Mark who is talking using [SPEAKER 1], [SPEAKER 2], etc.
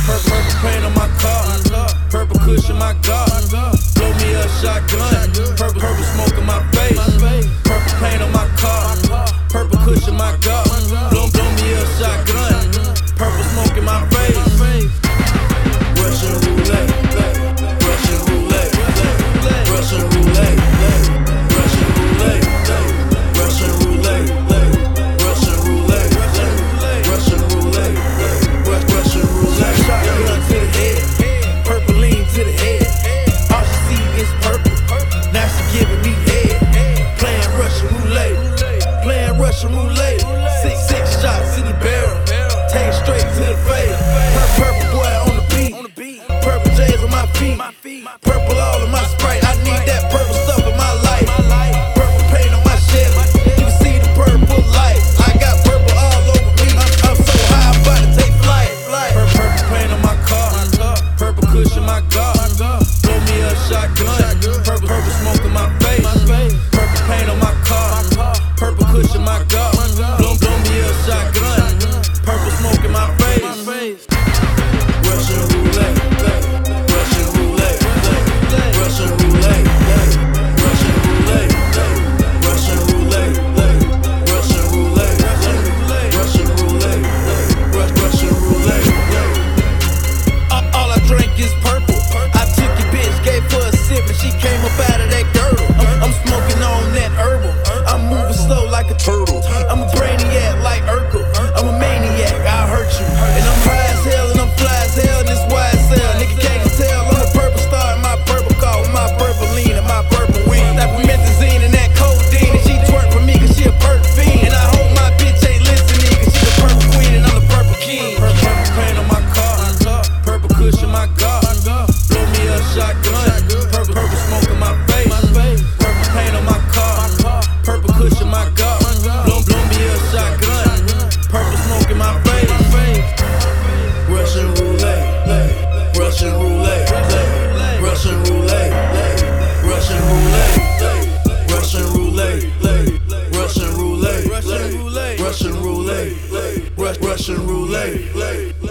[SPEAKER 1] Purple paint on my car, purple cushion my God. Blow me a shotgun, purple smoke in my face. Purple paint on my car, purple cushion my God. Blow me a shotgun, purple smoke in my face. Russian roulette, Russian roulette, Russian roulette, Russian roulette, Russian roulette, Russian roulette, Russian roulette, Russian roulette. Shotgun to the head, purple lean to the head. All she see is purple, now she giving me head. Playing Russian roulette, playing Russian roulette. Six shots in the barrel, take it straight to the face. Purple boy on the beat, purple J's on my feet, purple all in my Sprite. I need that purple stuff in my life. Purple paint on my Chevy, you can see the purple light. I got purple all over me, I'm so high I'm about to take flight. Purple paint on my car, purple cushion my God. Blow me a shotgun, purple smoke in my face. Purple paint on my car, purple cushion my God. Blow me a shotgun, purple smoke in my face. Russian roulette, Russian roulette, Russian roulette, Russian roulette, Russian roulette, Russian roulette, Russian roulette, Russian roulette. All I drink is purple. I took your bitch, gave her a sip, and she came up out of that girdle. I'm smoking on that herbal. I'm moving slow like a turtle. I'm a brainiac like Urkel. I'm a maniac, I'll hurt you. And I'm high as hell and I'm fly as hell in this wide cell. Nigga can't tell, I'm a purple star in my purple car with my purple lean and my purple weed. That promethazine and that codeine, and she twerk for me cause she a purple fiend. And I hope my bitch ain't listening cause she the purple queen and I'm the purple king. Purple paint on my car, purple cushion my God. Blow me a shotgun, purple smoke in my face. Purple paint on my car, purple cushion my God. Blow me a shotgun, purple smoke in my face. Russian roulette, Russian roulette, Russian roulette, Russian roulette, Russian roulette, Russian roulette, Russian roulette, Russian roulette, Russian roulette.